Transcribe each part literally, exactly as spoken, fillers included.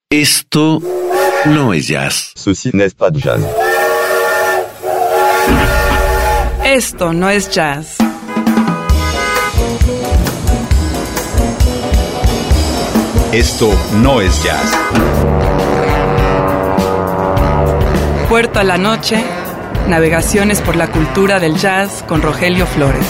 Esto no es jazz. Ceci n'est pas de jazz. Esto no es jazz. Esto no es jazz. Puerto a la Noche, navegaciones por la cultura del jazz con Rogelio Flores.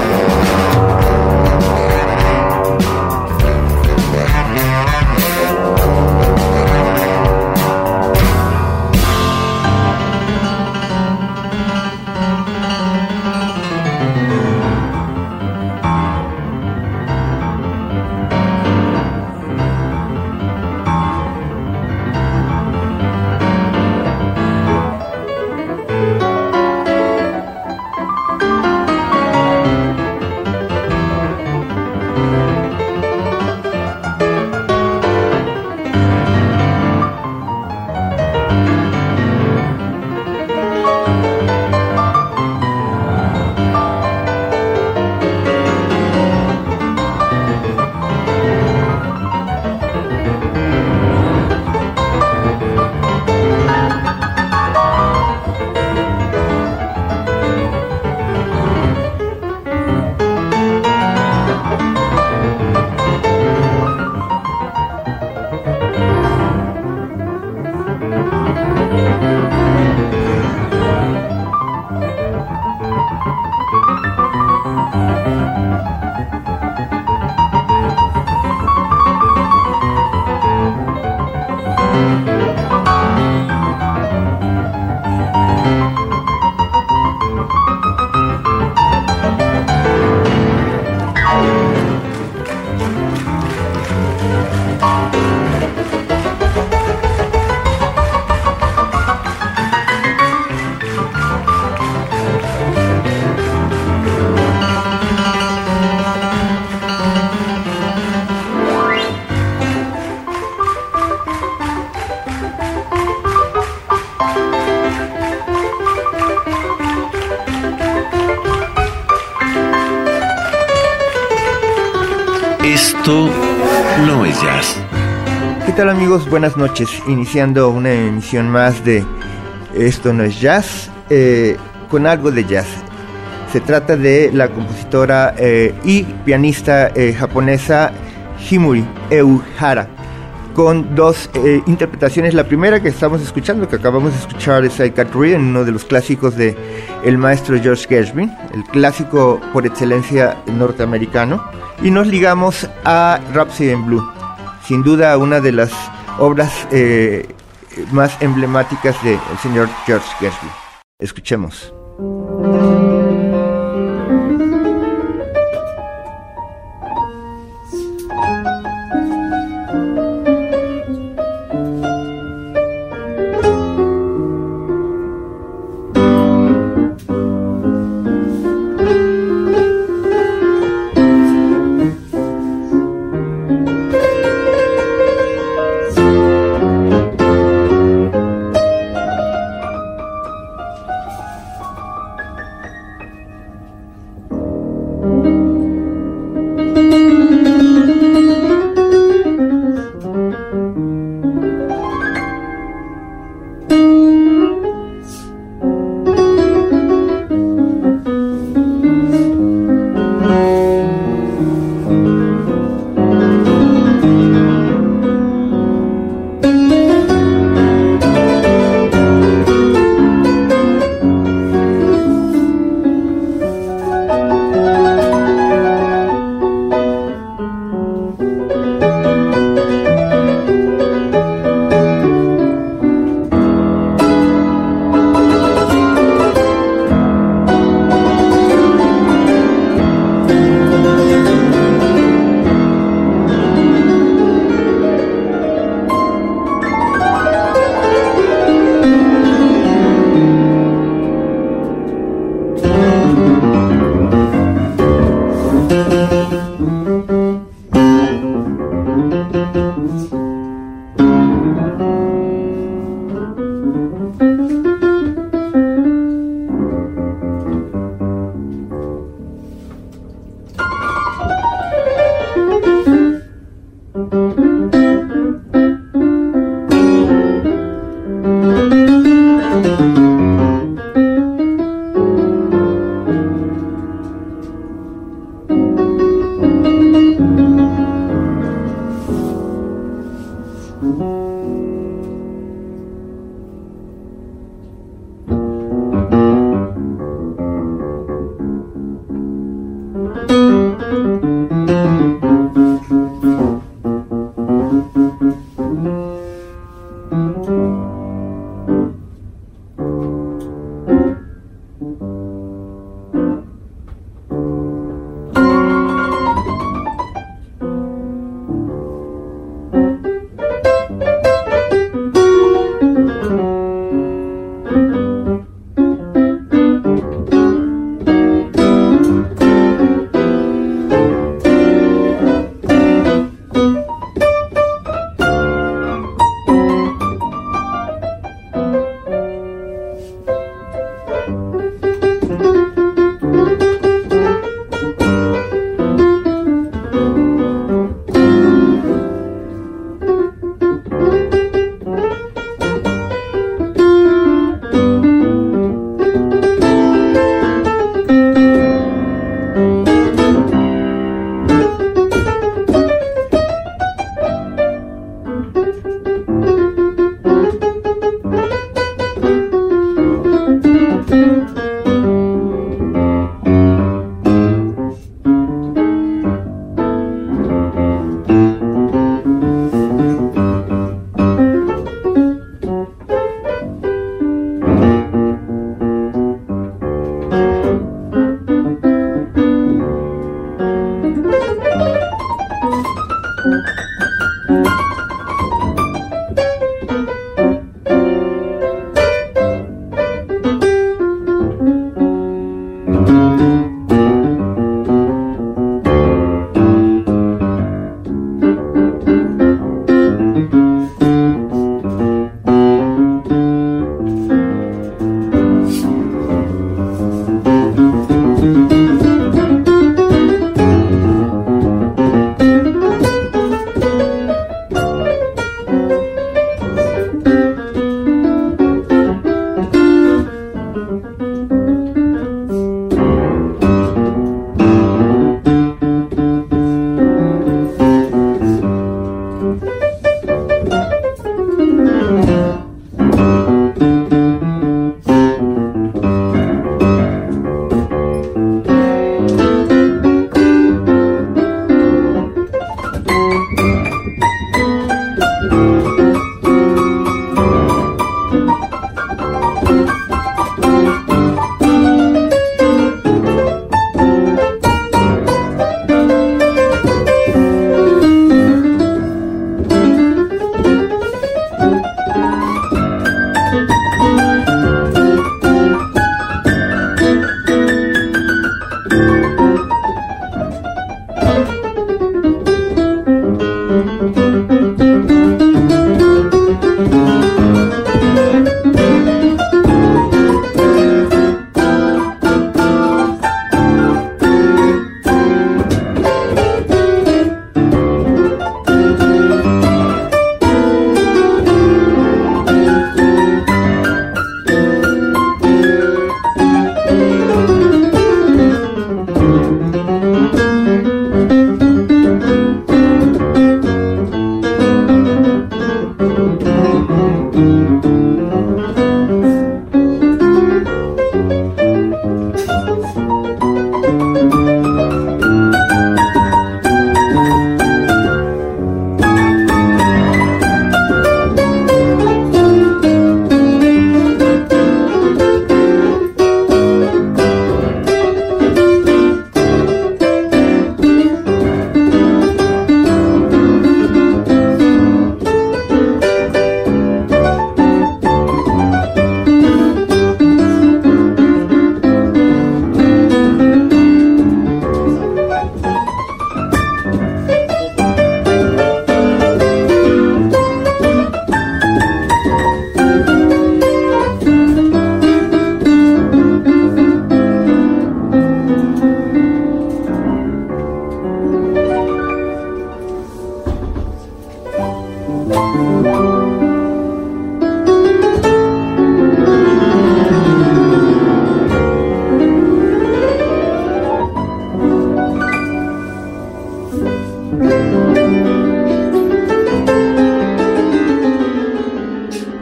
Esto no es jazz. ¿Qué tal, amigos? Buenas noches. Iniciando una emisión más de Esto no es jazz, eh, con algo de jazz. Se trata de la compositora eh, y pianista eh, japonesa Himuri Euhara, con dos eh, interpretaciones. La primera que estamos escuchando, que acabamos de escuchar, es I Can't Read, en uno de los clásicos de el maestro George Gershwin, el clásico por excelencia norteamericano. Y nos ligamos a Rhapsody in Blue, sin duda una de las obras eh, más emblemáticas del señor George Gershwin. Escuchemos.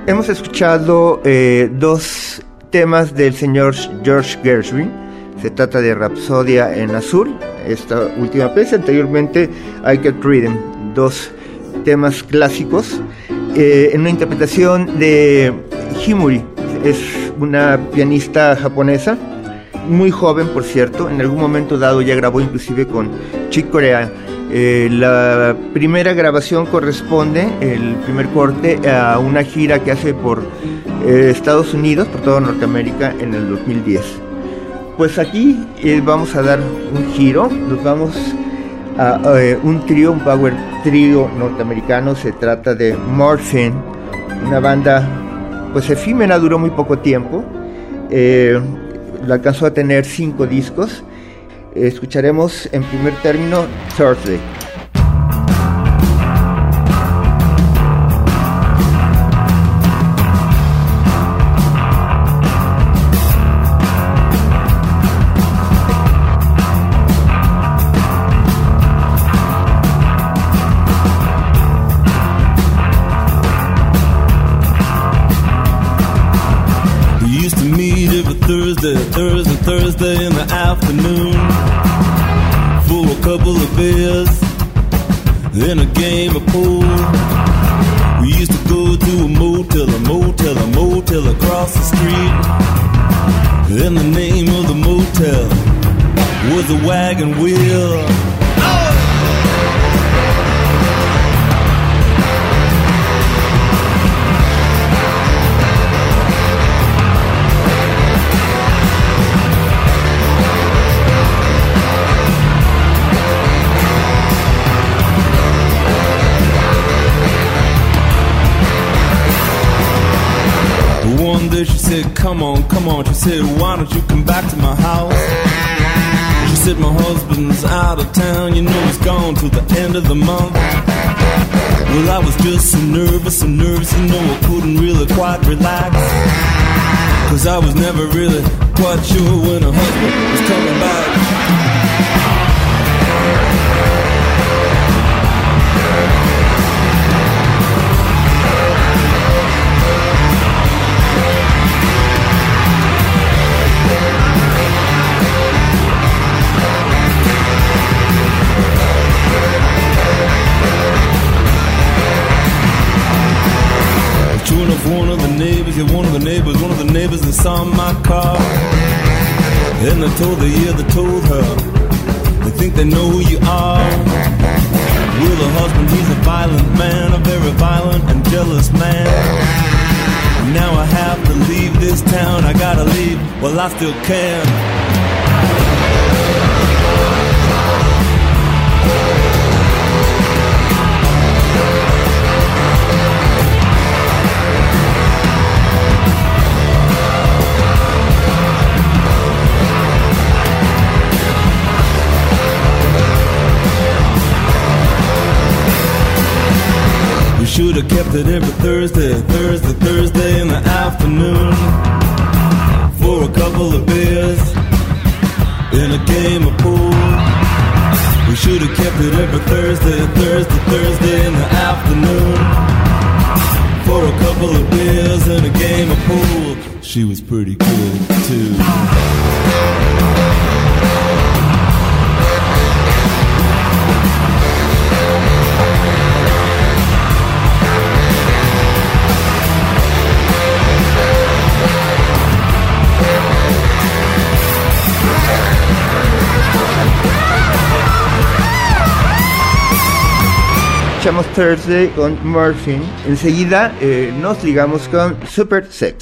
hemos escuchado eh, dos temas del señor George Gershwin. Se trata de Rapsodia en Azul, esta última pieza, anteriormente I Kept Rhythm, dos temas clásicos, eh, en una interpretación de Himuri. Es una pianista japonesa, muy joven por cierto, en algún momento dado ya grabó inclusive con Chick Corea. Eh, la primera grabación corresponde, el primer corte, a una gira que hace por eh, Estados Unidos, por toda Norteamérica en el dos mil diez. Pues aquí eh, vamos a dar un giro, nos vamos a, a eh, un trío, un power trío norteamericano. Se trata de Morphine, una banda pues efímera, duró muy poco tiempo, eh, la alcanzó a tener cinco discos. Eh, escucharemos en primer término Thursday. Thursday, Thursday, Thursday in the afternoon for a couple of beers and a game of pool. We used to go to a motel, a motel, a motel across the street. And the name of the motel was a Wagon Wheel. She said, come on, come on. She said, why don't you come back to my house? She said, my husband's out of town. You know he's gone till the end of the month. Well, I was just so nervous, so nervous, you know I couldn't really quite relax. Cause I was never really quite sure when her husband was coming back. One of the neighbors, yeah, one of the neighbors, one of the neighbors that saw my car. And they told her, yeah, they told her, they think they know who you are. Well, the husband, he's a violent man, a very violent and jealous man. Now I have to leave this town, I gotta leave, well, I still can. Should have kept it every Thursday, Thursday, Thursday in the afternoon for a couple of beers and a game of pool. We should have kept it every Thursday, Thursday, Thursday in the afternoon for a couple of beers and a game of pool. She was pretty good too. Escuchamos Thursday con Morphine. Enseguida eh, nos ligamos con Super Sex.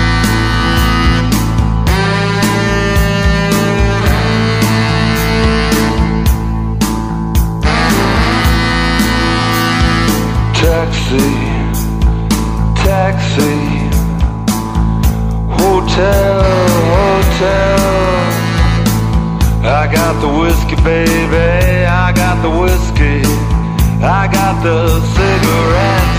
Thank got the whiskey, baby, I got the whiskey, I got the cigarettes.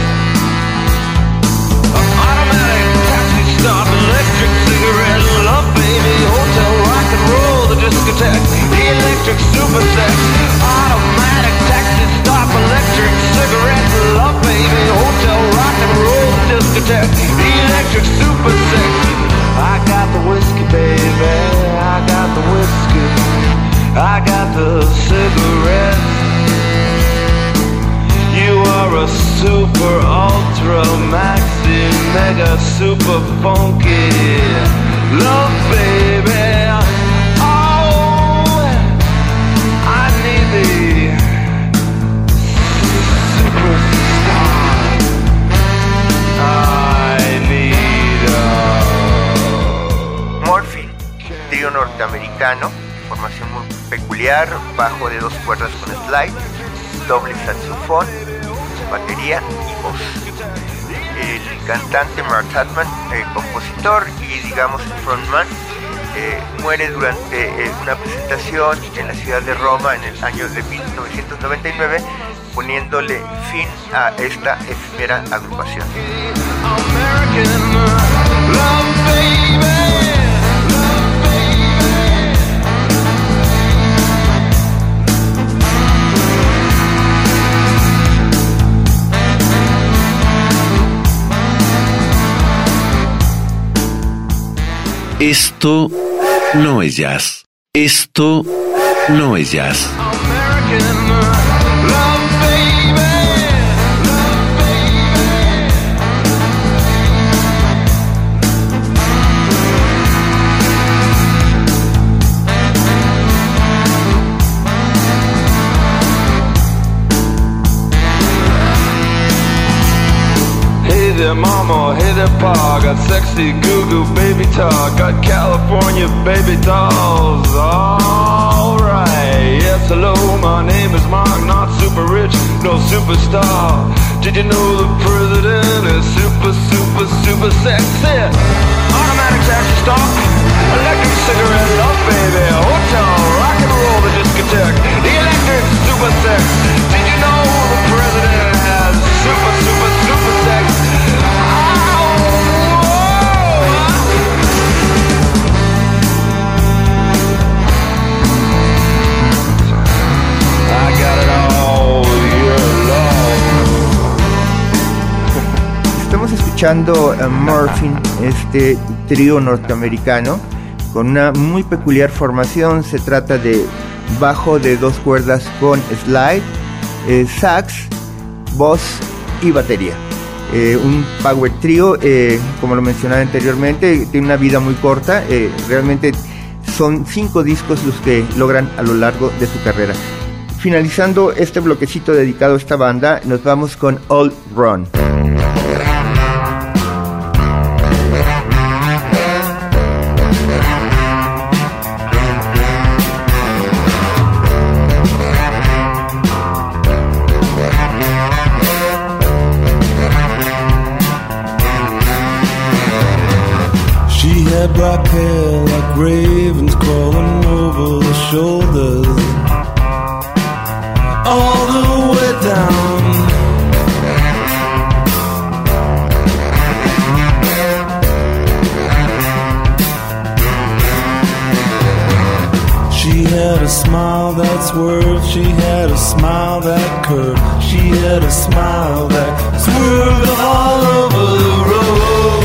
Automatic taxi stop, electric cigarette, love baby, hotel, rock and roll, the discotheque, the electric super sex. Automatic taxi stop, electric cigarette, love baby, hotel, rock and roll, the discotheque, the electric super sex. I got the whiskey, baby, I got the whiskey, I got the cigarette. You are a super ultra maxi mega super funky love baby. Oh, I need the superstar. I need a... Morphine, trío norteamericano, formación muy peculiar, bajo de dos cuerdas con slide, doble saxofón, batería y voz. El cantante Mark Chapman, eh, compositor y digamos el frontman, eh, muere durante eh, una presentación en la ciudad de Roma en el año de mil novecientos noventa y nueve, poniéndole fin a esta efímera agrupación. American love baby. Esto no es jazz. Esto no es jazz. American love baby. Love baby. Hey there mama, hey there pa, got sexy goo-goo baby talk, got California baby dolls, alright. Yes, hello, my name is Mark, not super rich, no superstar. Did you know the president is super, super, super sexy? Automatic taxi stop, electric cigarette love baby, hotel, rock and roll, the discotheque, the electric super sex. Did you know the president has super, super, super sex? Estamos escuchando a Morphine, este trío norteamericano con una muy peculiar formación. Se trata de bajo de dos cuerdas con slide, eh, sax, voz y batería. Eh, un power trio, eh, como lo mencionaba anteriormente, tiene una vida muy corta. Eh, realmente son cinco discos los que logran a lo largo de su carrera. Finalizando este bloquecito dedicado a esta banda, nos vamos con Old Run. Black hair like ravens crawling over the shoulders, all the way down. She had a smile that swerved, she had a smile that curved, she had a smile that swerved all over the road.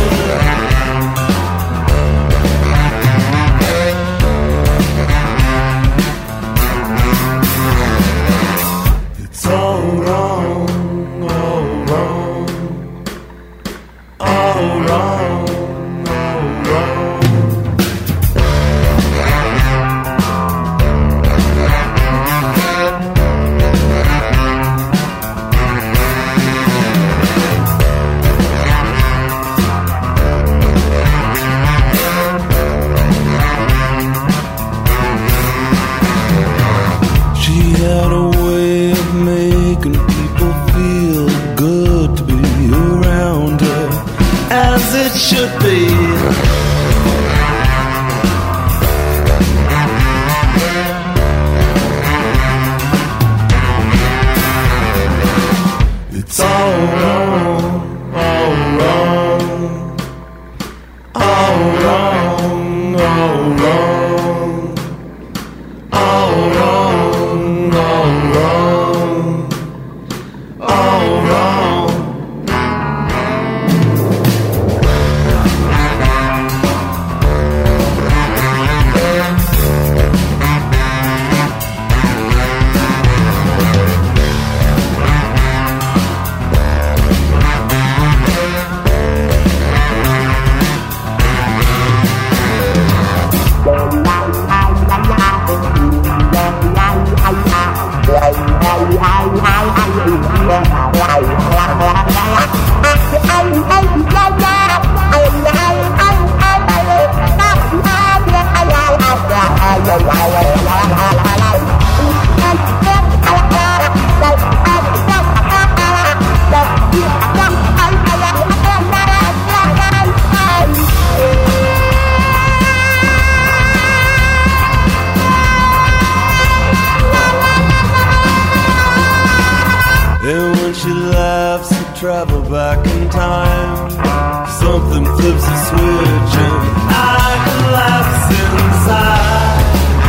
travel back in time. Something flips a switch and I collapse inside.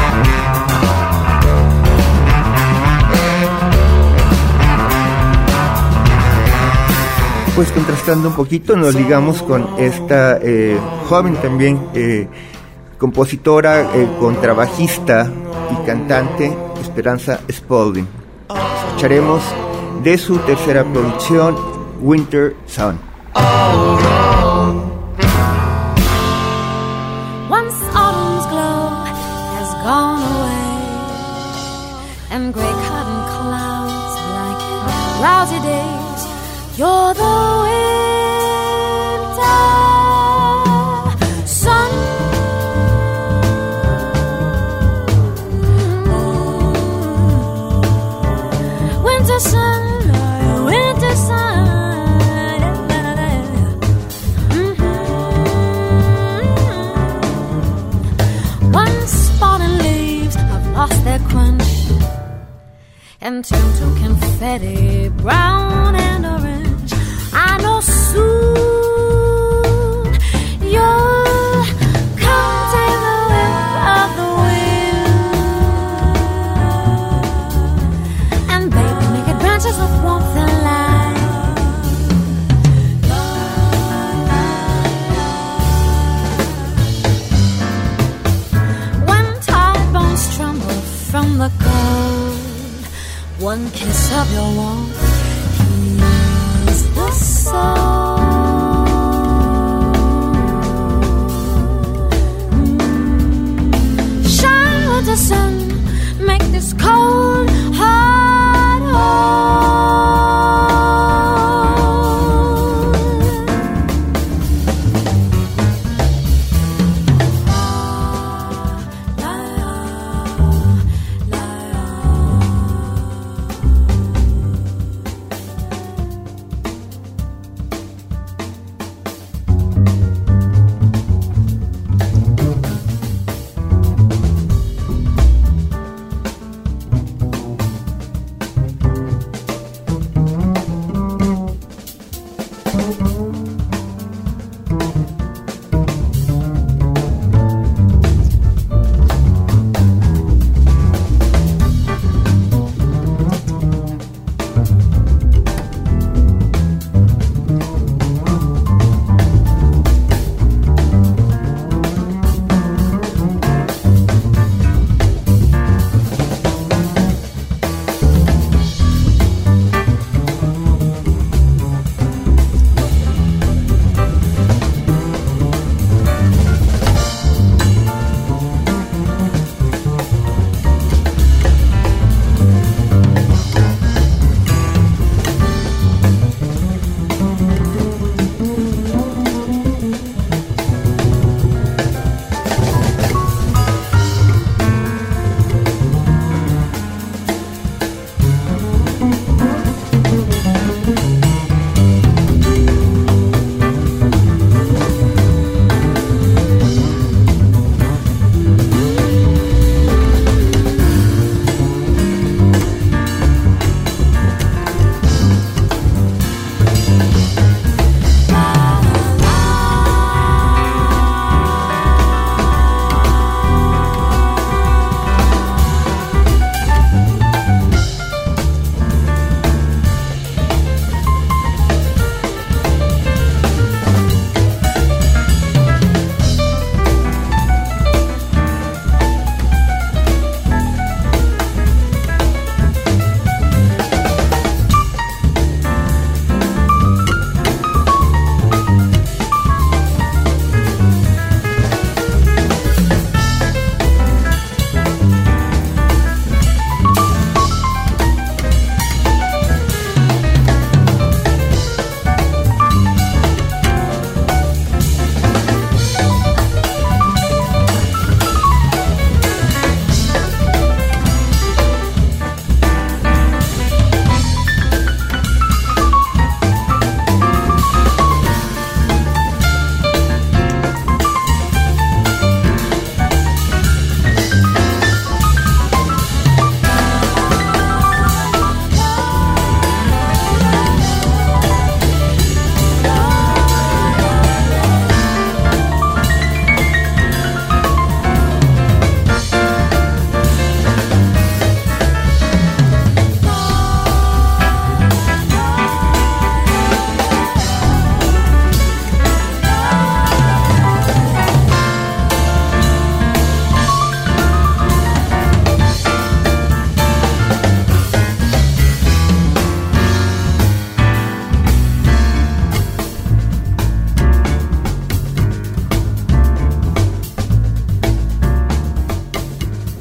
Pues contrastando un poquito, nos ligamos con esta eh, joven también eh, compositora, eh, contrabajista y cantante, Esperanza Spalding. Escucharemos de su tercera producción, Winter Sun. Once autumn's glow has gone away, and gray cotton clouds like lousy days, you're the winter sun. Winter sun, winter sun. Mm-hmm. Once fallen leaves have lost their quench and turned to confetti, brown and orange. I know soon you'll come take the whip of the wind, and baby, make it branches of warmth and light. When tired bones tremble from the cold, one kiss of your warmth heals the soul. Mm. Shine with the sun, make this cold heart whole.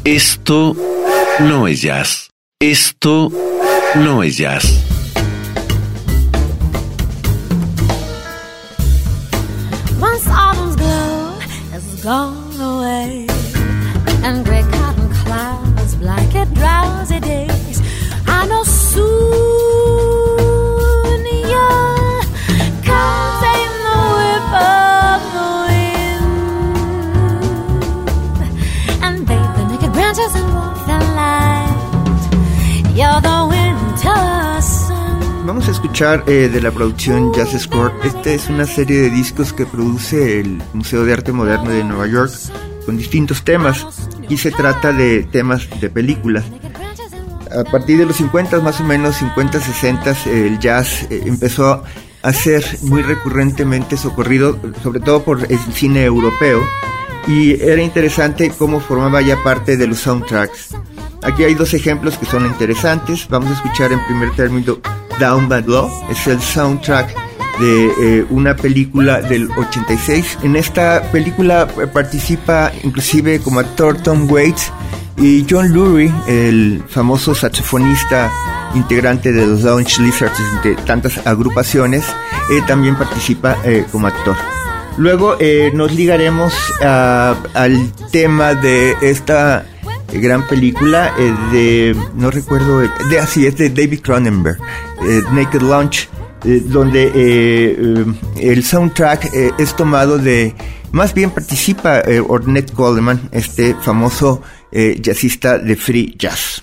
Esto no es jazz. Esto no es jazz. Once autumn's glow has gone away, and gray cotton clouds blanket drowsy days, I know soon you'll come tame the whip of the wind, and bathe the naked branches in warmth and light. You're the winter sun. Vamos a escuchar eh, de la producción Jazz Score. Esta es una serie de discos que produce el Museo de Arte Moderno de Nueva York con distintos temas, y se trata de temas de películas. A partir de los cincuenta, más o menos cincuenta, sesenta, el jazz eh, empezó a ser muy recurrentemente socorrido, sobre todo por el cine europeo, y era interesante cómo formaba ya parte de los soundtracks. Aquí hay dos ejemplos que son interesantes. Vamos a escuchar en primer término Down Bad Law, es el soundtrack de eh, una película del ochenta y seis. En esta película eh, participa inclusive como actor Tom Waits, y John Lurie, el famoso saxofonista integrante de los Lounge Lizards, de tantas agrupaciones, eh, también participa eh, como actor. Luego eh, nos ligaremos a, al tema de esta gran película eh, de, no recuerdo, de, así es de David Cronenberg, eh, Naked Lunch, eh, donde eh, eh, el soundtrack eh, es tomado de, más bien participa eh, Ornette Coleman, este famoso eh, jazzista de free jazz.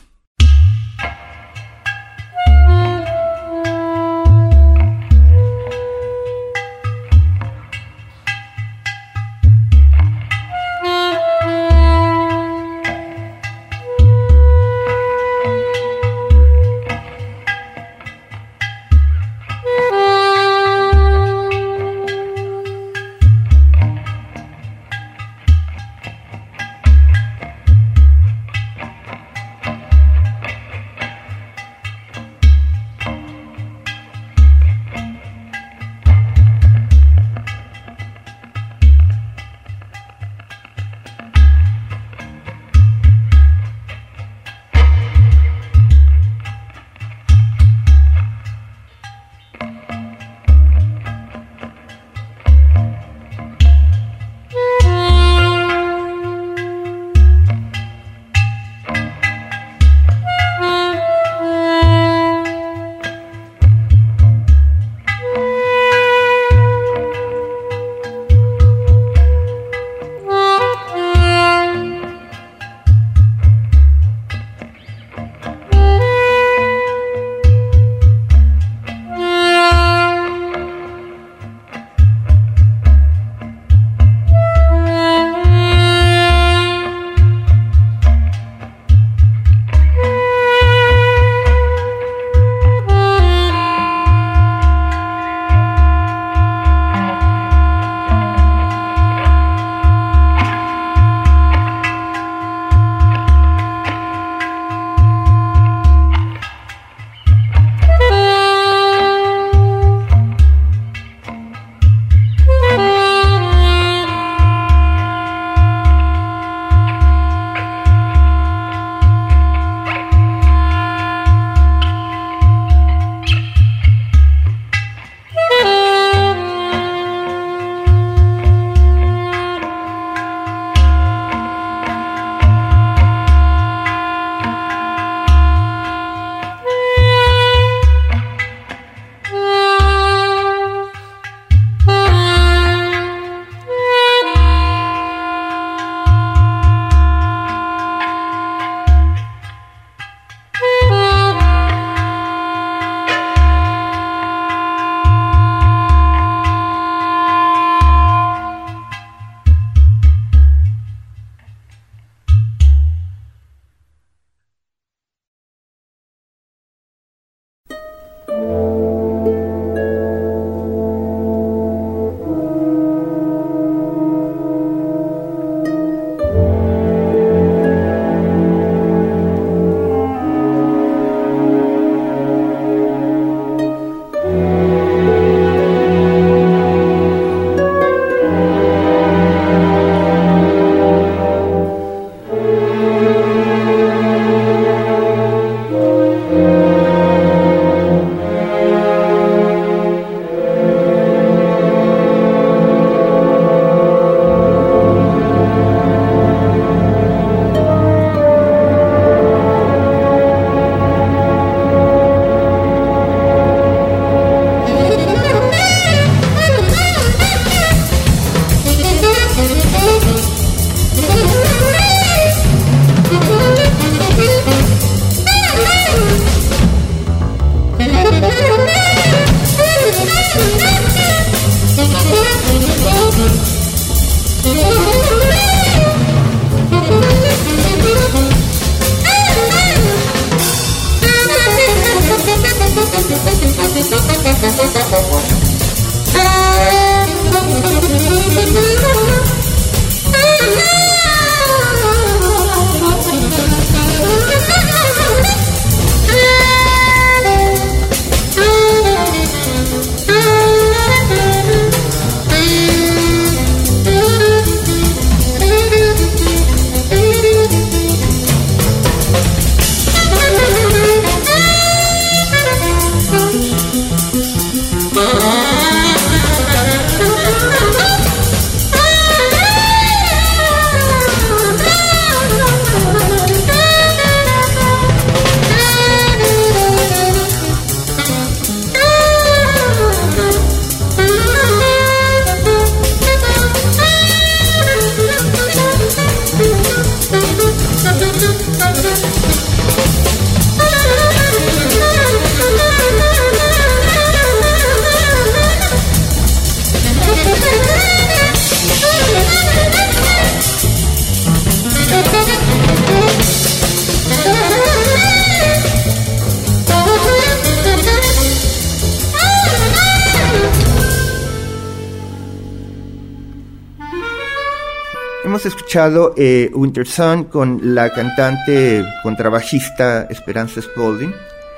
hemos escuchado eh, Winter Sun con la cantante contrabajista Esperanza Spalding,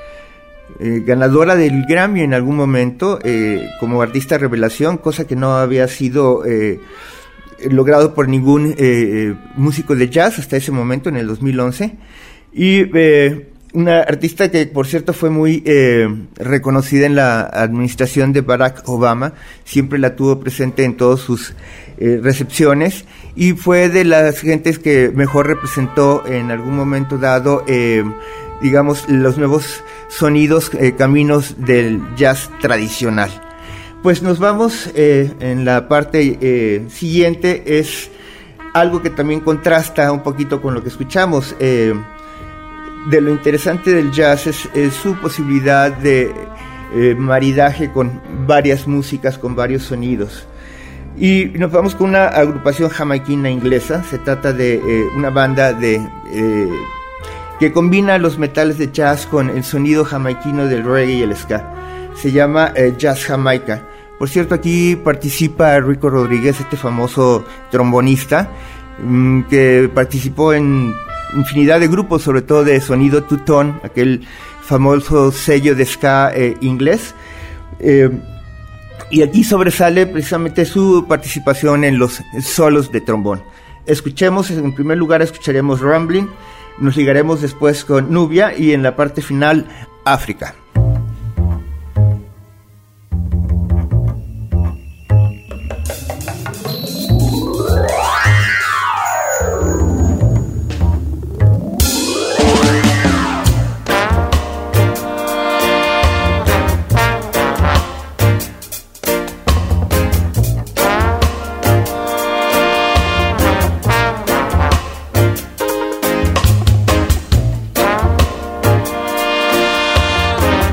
eh, ganadora del Grammy en algún momento eh, como artista revelación, cosa que no había sido eh, logrado por ningún eh, músico de jazz hasta ese momento, en el dos mil once. Y eh, una artista que, por cierto, fue muy eh, reconocida en la administración de Barack Obama, siempre la tuvo presente en todas sus eh, recepciones, y fue de las gentes que mejor representó en algún momento dado, eh, digamos, los nuevos sonidos, eh, caminos del jazz tradicional. Pues nos vamos eh, en la parte eh, siguiente, es algo que también contrasta un poquito con lo que escuchamos. Eh, de lo interesante del jazz es, es su posibilidad de eh, maridaje con varias músicas, con varios sonidos. Y nos vamos con una agrupación jamaiquina inglesa. Se trata de eh, una banda de eh, que combina los metales de jazz con el sonido jamaiquino del reggae y el ska. Se llama eh, Jazz Jamaica. Por cierto, aquí participa Rico Rodríguez, este famoso trombonista, mmm, que participó en infinidad de grupos, sobre todo de sonido two-tone, aquel famoso sello de ska eh, inglés. Eh, y aquí sobresale precisamente su participación en los solos de trombón. Escuchemos, en primer lugar escucharemos Rumbling, nos ligaremos después con Nubia y en la parte final, África. Thank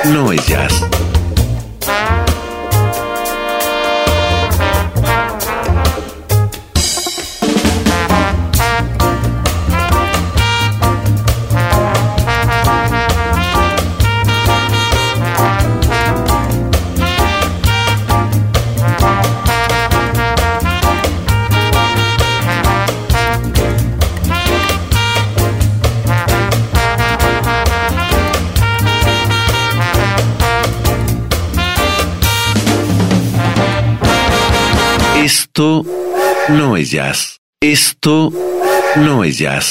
no es jazz. Esto no es jazz. Esto no es jazz.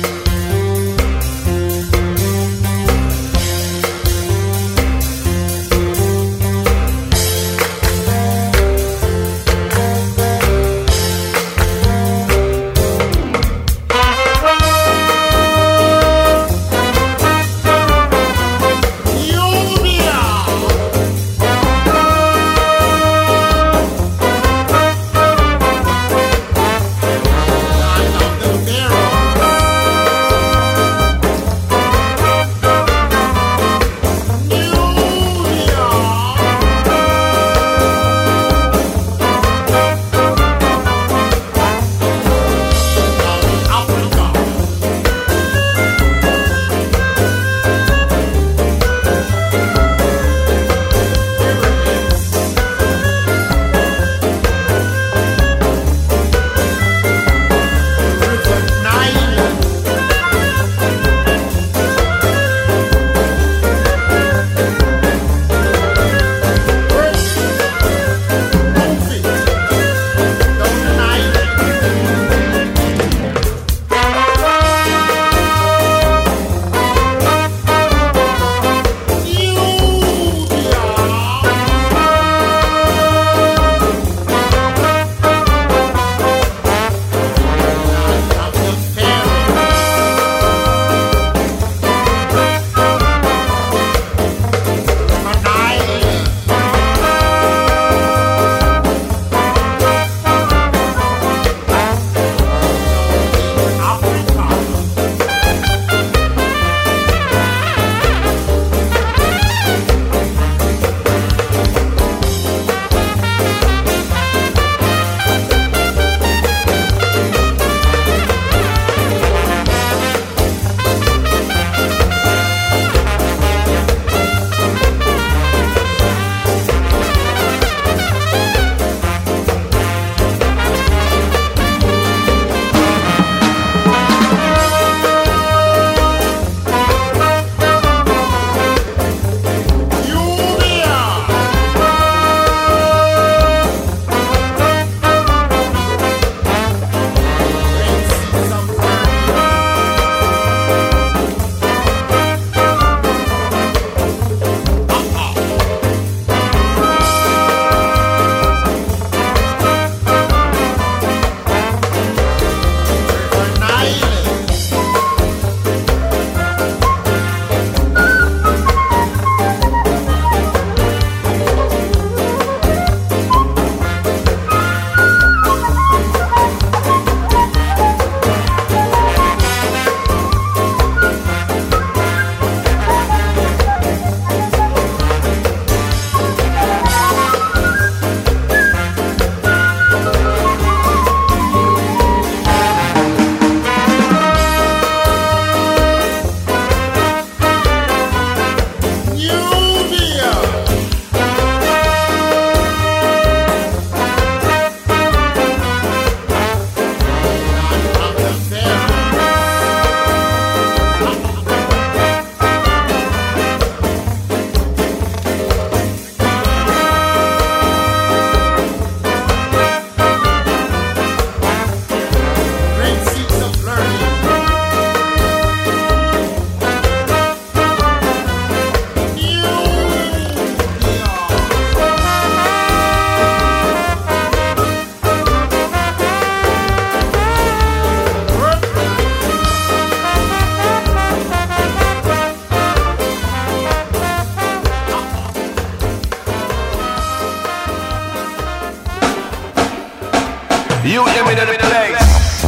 You hear me in the place.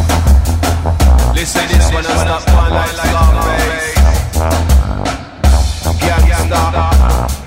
Listen, this one is not one like song, babe. Gangsta.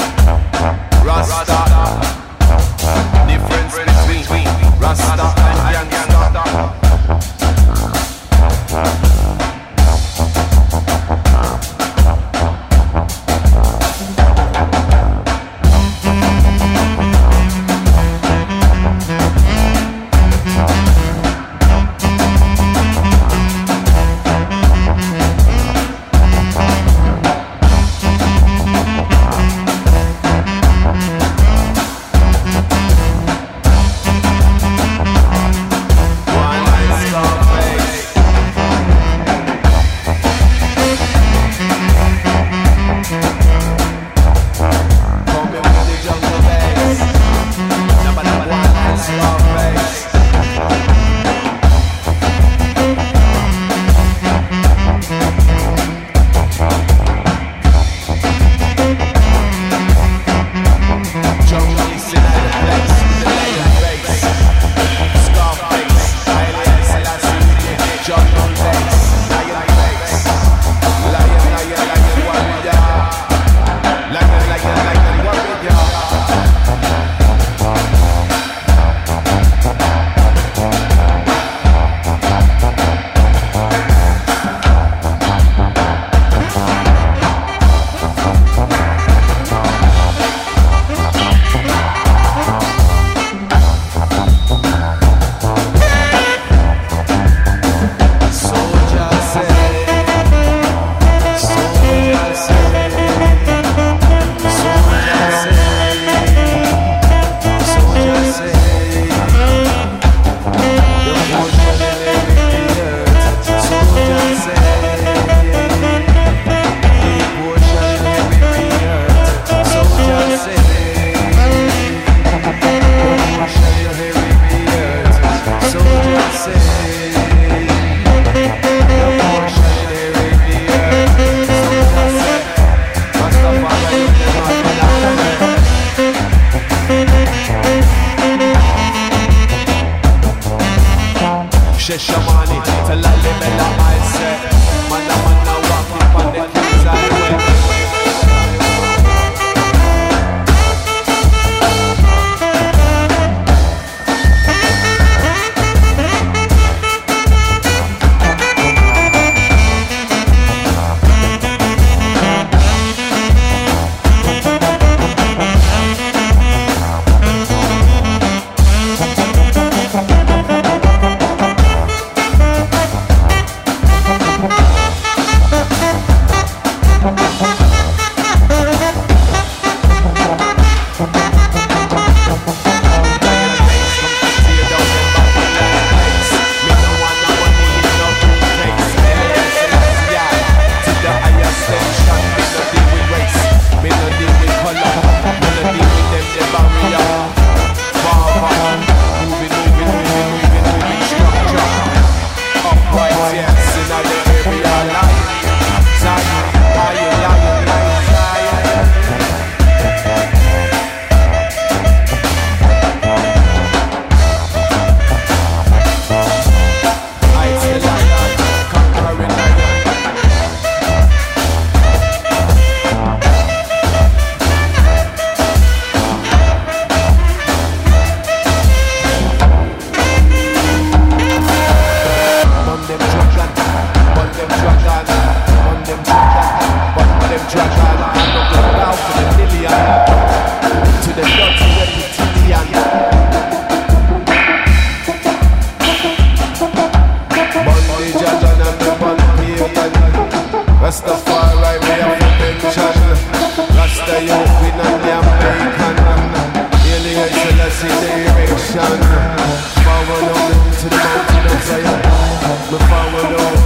nation. Forward on to the mountain of Zion. Me forward on,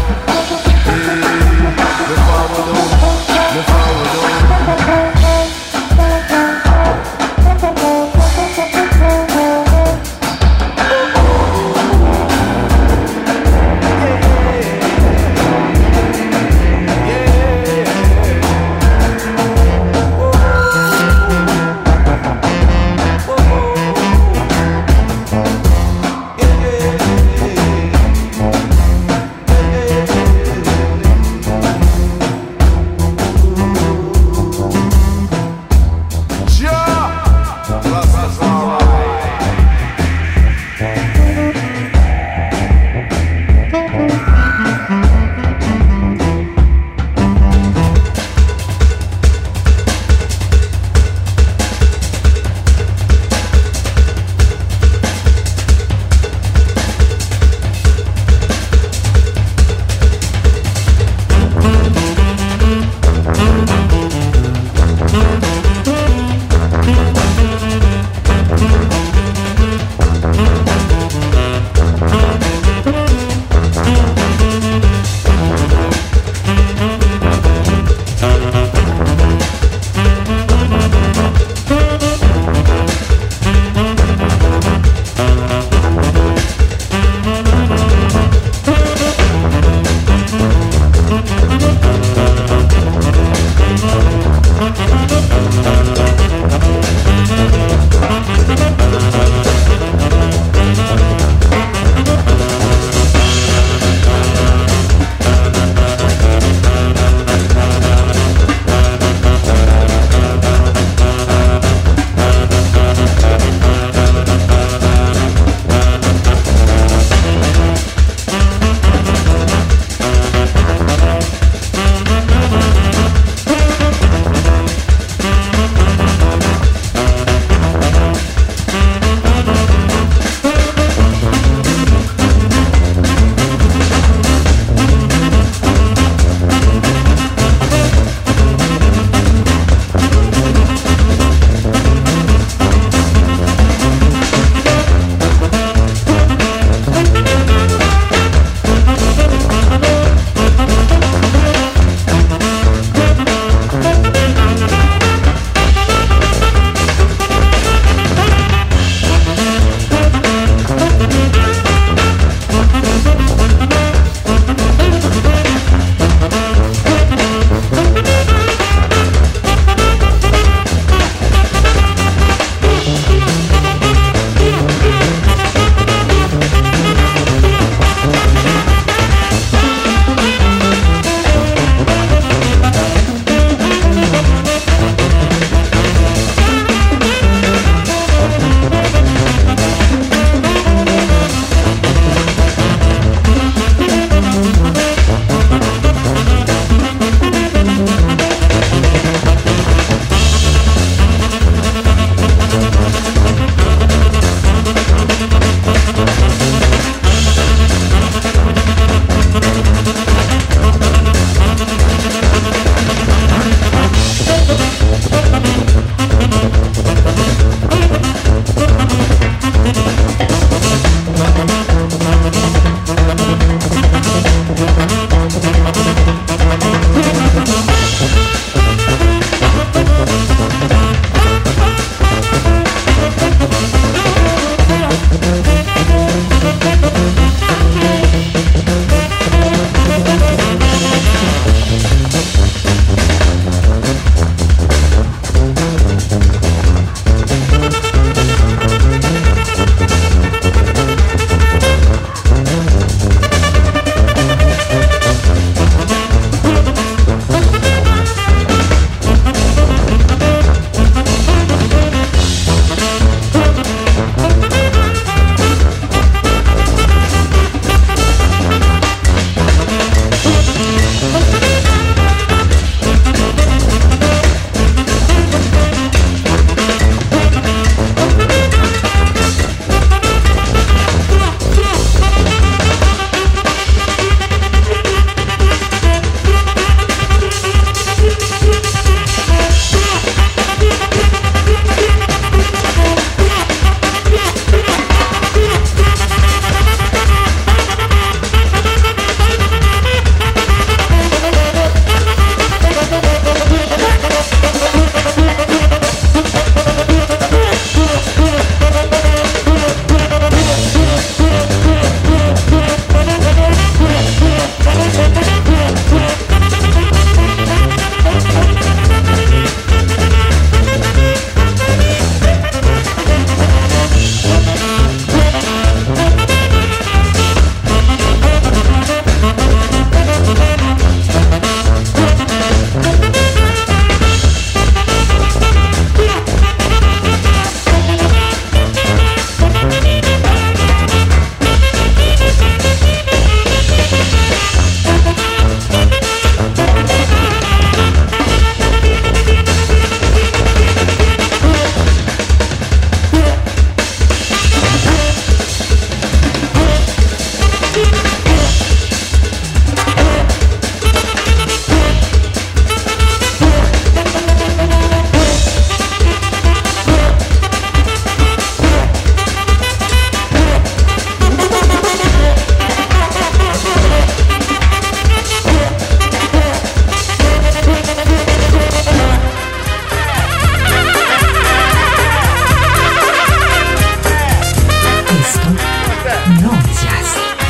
me forward on, me forward on.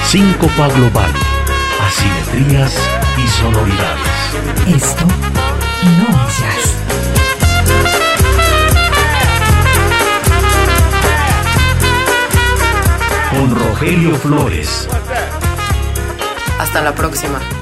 Síncopa global, asimetrías y sonoridades. Esto no es jazz. Con Rogelio Flores. Hasta la próxima.